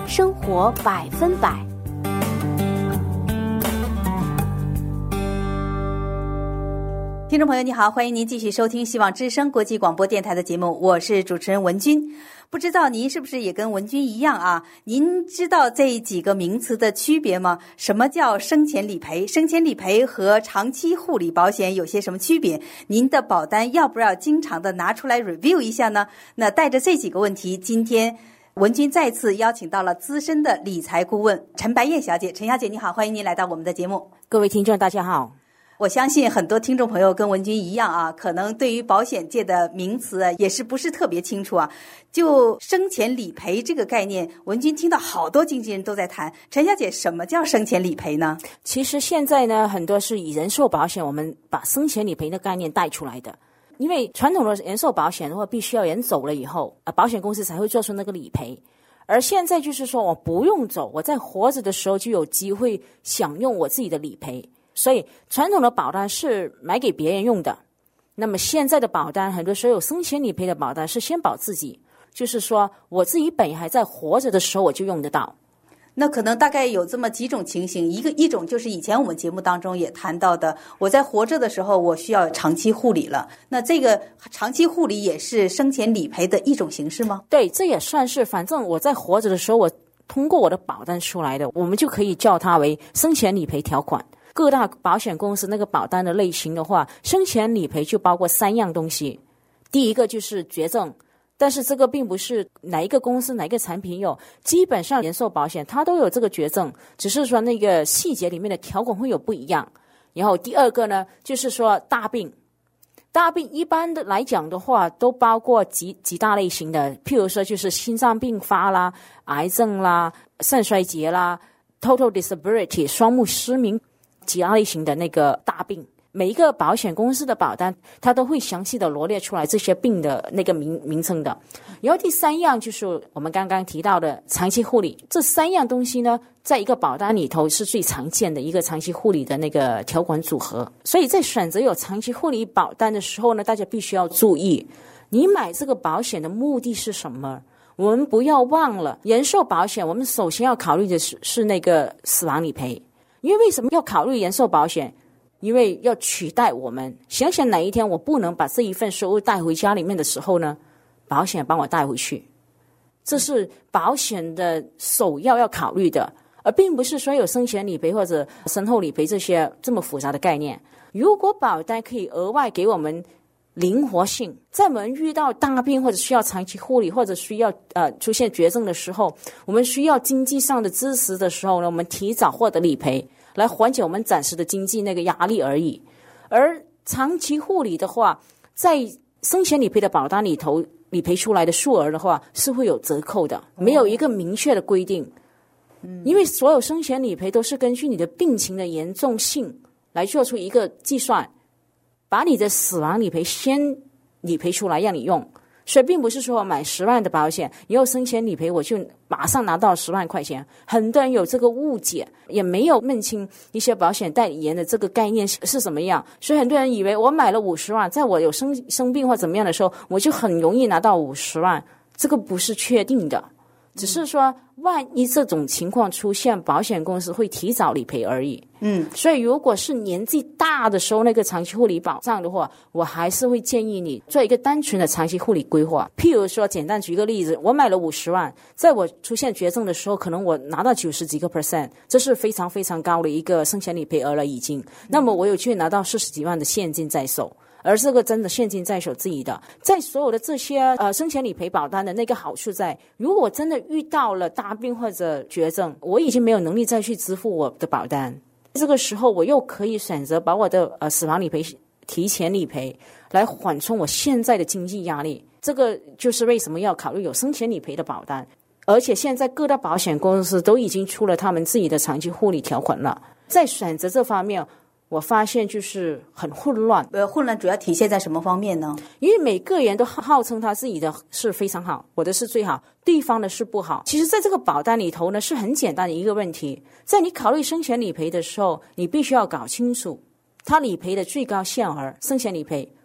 生活100%。听众朋友你好，欢迎您继续收听希望之声国际广播电台的节目，我是主持人文君。不知道您是不是也跟文君一样啊？您知道这几个名词的区别吗？什么叫生前理赔？生前理赔和长期护理保险有些什么区别？您的保单要不要经常的拿出来 review 一下呢？那带着这几个问题，今天文君再次邀请到了资深的理财顾问陈白燕小姐。陈小姐你好，欢迎您来到我们的节目。 各位听众大家好。 我相信很多听众朋友跟文君一样啊，可能对于保险界的名词也是不是特别清楚啊。就生前理赔这个概念，文君听到好多经纪人都在谈。陈小姐，什么叫生前理赔呢？ 其实现在呢，很多是以人寿保险，我们把生前理赔的概念带出来的。因为传统的人寿保险的话，必须要人走了以后，保险公司才会做出那个理赔。而现在就是说，我不用走，我在活着的时候就有机会享用我自己的理赔。所以传统的保单是买给别人用的，那么现在的保单很多时候有生前理赔的保单是先保自己，就是说我自己本还在活着的时候我就用得到。 那可能大概有这么几种情形，一种就是以前我们节目当中也谈到的，我在活着的时候我需要长期护理了，那这个长期护理也是生前理赔的一种形式吗？ 对，这也算是，反正我在活着的时候我通过我的保单出来的，我们就可以叫它为生前理赔条款。各大保险公司那个保单的类型的话，生前理赔就包括3样东西。第一个就是绝症，但是这个并不是哪一个公司哪一个产品有，基本上人寿保险它都有这个绝症，只是说那个细节里面的条款会有不一样。然后第二个呢，就是说大病一般的来讲的话都包括几大类型的，譬如说就是心脏病发啦、癌症啦、肾衰竭啦、total disability 双目失明，几大类型的那个大病，每一个保险公司的保单它都会详细的罗列出来这些病的那个名称的。然后第3样就是我们刚刚提到的长期护理，这3样东西呢在一个保单里头是最常见的一个长期护理的那个条款组合。所以在选择有长期护理保单的时候呢，大家必须要注意你买这个保险的目的是什么。我们不要忘了人寿保险我们首先要考虑的是那个死亡理赔。因为为什么要考虑人寿保险？因为要取代我们，想想哪一天我不能把这一份收入带回家里面的时候呢，保险帮我带回去，这是保险的首要考虑的，而并不是说有生前理赔或者身后理赔这些这么复杂的概念。如果保单可以额外给我们灵活性，在我们遇到大病或者需要长期护理或者需要出现绝症的时候，我们需要经济上的支持的时候呢，我们提早获得理赔来缓解我们暂时的经济那个压力而已。而长期护理的话，在生前理赔的保单里头理赔出来的数额的话是会有折扣的，没有一个明确的规定。因为所有生前理赔都是根据你的病情的严重性来做出一个计算，把你的死亡理赔先理赔出来让你用。所以并不是说我买10万的保险以后生前理赔我就马上拿到10万块钱，很多人有这个误解，也没有认清一些保险代理人的这个概念是什么样。所以很多人以为我买了50万，在我有生病或怎么样的时候我就很容易拿到50万，这个不是确定的，只是说万一这种情况出现，保险公司会提早理赔而已。所以如果是年纪大的时候那个长期护理保障的话，我还是会建议你做一个单纯的长期护理规划。譬如说简单举一个例子，我买了50万，在我出现绝症的时候可能我拿到90几个%，这是非常非常高的一个生前理赔额了已经。那么我有去拿到40几万的现金在手，而这个真的现金在手自己的。在所有的这些生前理赔保单的那个好处在，如果我真的遇到了大病或者绝症，我已经没有能力再去支付我的保单，这个时候我又可以选择把我的死亡理赔提前理赔来缓冲我现在的经济压力。这个就是为什么要考虑有生前理赔的保单。而且现在各大保险公司都已经出了他们自己的长期护理条款了，在选择这方面我发现就是很混乱。 混乱主要体现在什么方面呢？ 因为每个人都号称他自己的是非常好，我的是最好，对方的是不好。其实在这个保单里头呢，是很简单的一个问题，在你考虑生前理赔的时候，你必须要搞清楚他理赔的最高限额，生前理赔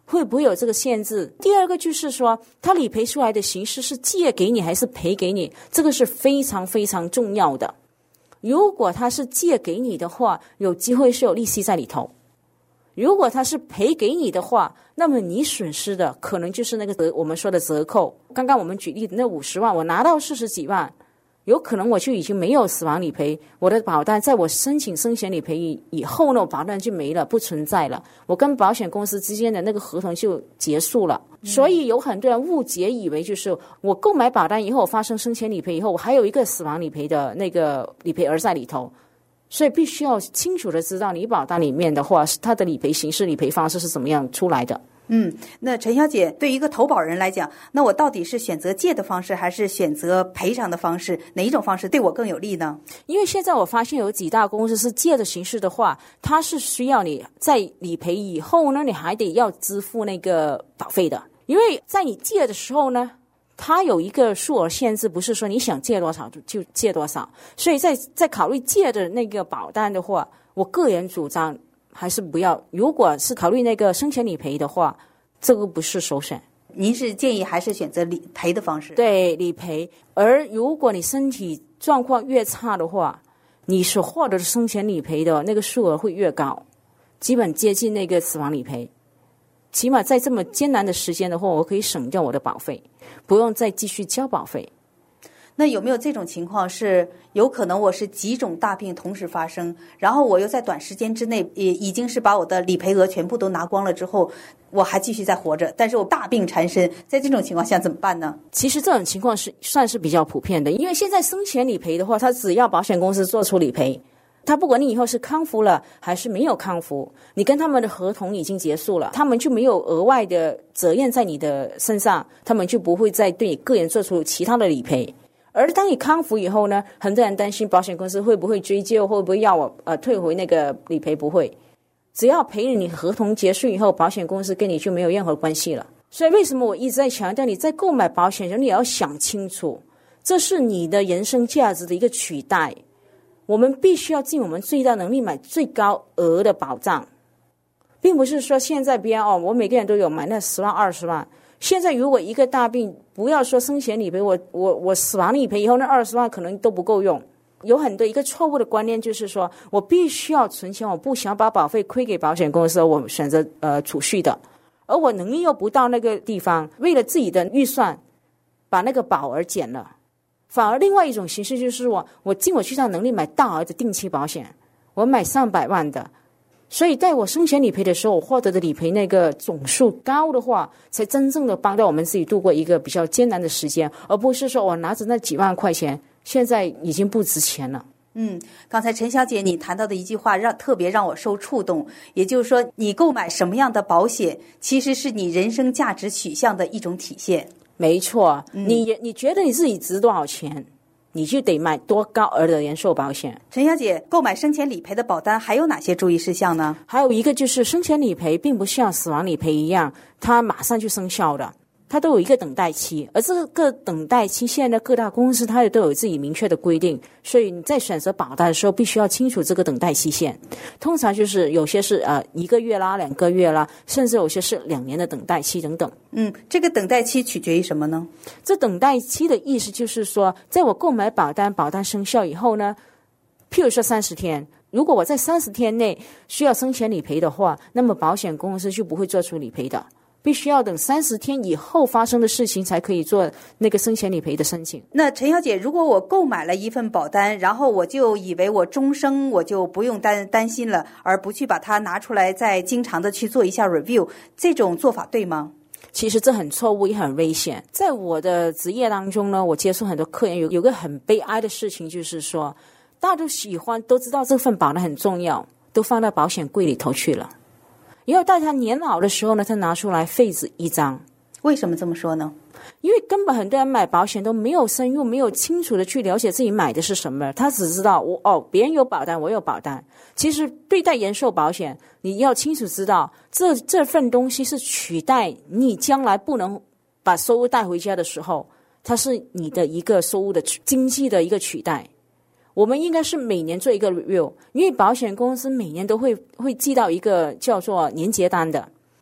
会不会有这个限制？第二个就是说，他理赔出来的形式是借给你还是赔给你，这个是非常非常重要的。如果他是借给你的话，有机会是有利息在里头；如果他是赔给你的话，那么你损失的可能就是那个我们说的折扣。刚刚我们举例的那50万，我拿到40几万，有可能我就已经没有死亡理赔，我的保单在我申请生前理赔以后呢，我保单就没了，不存在了，我跟保险公司之间的那个合同就结束了。所以有很多人误解以为就是我购买保单以后，我发生生前理赔以后，我还有一个死亡理赔的那个理赔额在里头。所以必须要清楚的知道你保单里面的话，它的理赔形式、理赔方式是怎么样出来的。 那陈小姐，对于一个投保人来讲，那我到底是选择借的方式还是选择赔偿的方式，哪一种方式对我更有利呢？ 因为现在我发现有几大公司是借的形式的话，它是需要你在理赔以后呢，你还得要支付那个保费的。因为在你借的时候呢，它有一个数额限制，不是说你想借多少就借多少，所以在考虑借的那个保单的话，我个人主张还是不要。如果是考虑那个生前理赔的话，这个不是首选。 您是建议还是选择理赔的方式？ 对，理赔。而如果你身体状况越差的话，你所获得的生前理赔的那个数额会越高，基本接近那个死亡理赔。起码在这么艰难的时间的话，我可以省掉我的保费，不用再继续交保费。 那有没有这种情况是有可能我是几种大病同时发生，然后我又在短时间之内已经是把我的理赔额全部都拿光了之后，我还继续在活着，但是我大病缠身，在这种情况下怎么办呢？ 其实这种情况是算是比较普遍的，因为现在生前理赔的话，它只要保险公司做出理赔，他不管你以后是康复了还是没有康复，你跟他们的合同已经结束了，他们就没有额外的责任在你的身上，他们就不会再对你个人做出其他的理赔。而当你康复以后呢，很多人担心保险公司会不会追究，会不会要我退回那个理赔，不会，只要赔了你合同结束以后，保险公司跟你就没有任何关系了。所以为什么我一直在强调，你在购买保险时你也要想清楚，这是你的人生价值的一个取代，我们必须要尽我们最大能力买最高额的保障，并不是说现在别人我每个人都有买那10万20万，现在如果一个大病，不要说生前理赔，我死亡理赔以后那20万可能都不够用。有很多一个错误的观念，就是说我必须要存钱，我不想把保费亏给保险公司，我选择储蓄的，而我能力又不到那个地方，为了自己的预算把那个保额减了。反而另外一种形式就是我尽我最大能力买大额的定期保险，我买300万的，所以在我生前理赔的时候，我获得的理赔那个总数高的话，才真正的帮到我们自己度过一个比较艰难的时间，而不是说我拿着那几万块钱现在已经不值钱了。 刚才陈小姐你谈到的一句话特别让我受触动，也就是说你购买什么样的保险其实是你人生价值取向的一种体现。 没错，你觉得你自己值多少钱，你就得买多高额的人寿保险。 陈小姐，购买生前理赔的保单还有哪些注意事项呢？ 还有一个就是生前理赔并不像死亡理赔一样它马上就生效的，它都有一个等待期，而这个等待期现在各大公司它也都有自己明确的规定，所以你在选择保单的时候必须要清楚这个等待期限。通常就是有些是1个月啦2个月啦，甚至有些是2年的等待期等等。 这个等待期取决于什么呢？ 这等待期的意思就是说，在我购买保单生效以后呢，譬如说30天，如果我在30天内需要生前理赔的话，那么保险公司就不会做出理赔的，必须要等30天以后发生的事情才可以做那个生前理赔的申请。 那陈小姐，如果我购买了一份保单，然后我就以为我终生我就不用担心了，而不去把它拿出来再经常的去做一下 review， 这种做法对吗？ 其实这很错误也很危险。在我的职业当中呢，我接触很多客人，有个很悲哀的事情，就是说大家都知道这份保单很重要，都放到保险柜里头去了，因为到他年老的时候呢，他拿出来废纸一张。 为什么这么说呢？ 因为根本很多人买保险都没有深入，没有清楚的去了解自己买的是什么，他只知道别人有保单，我有保单。其实对待人寿保险，你要清楚知道这份东西是取代你将来不能把收入带回家的时候，它是你的一个收入的经济的一个取代。我们应该是每年做一个 review， 因为保险公司每年都会寄到一个叫做年结单的，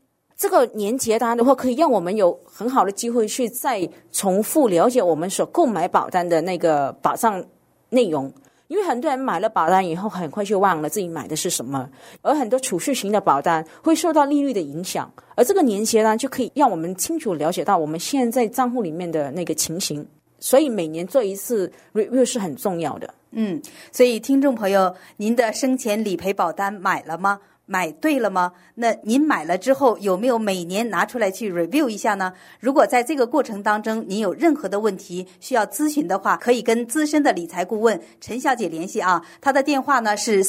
这个年结单的话，可以让我们有很好的机会去再重复了解我们所购买保单的那个保障内容。因为很多人买了保单以后，很快就忘了自己买的是什么，而很多储蓄型的保单会受到利率的影响，而这个年结单就可以让我们清楚了解到我们现在账户里面的那个情形，所以每年做一次 review 是很重要的。 所以听众朋友，您的生前理赔保单买了吗？买对了吗？那您买了之后有没有每年拿出来去 review 一下呢？如果在这个过程当中您有任何的问题需要咨询的话，可以跟资深的理财顾问陈小姐联系啊。她的电话呢是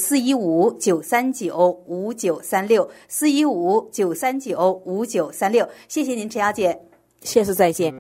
415-939-5936 415-939-5936。谢谢您，陈小姐。 谢谢，再见。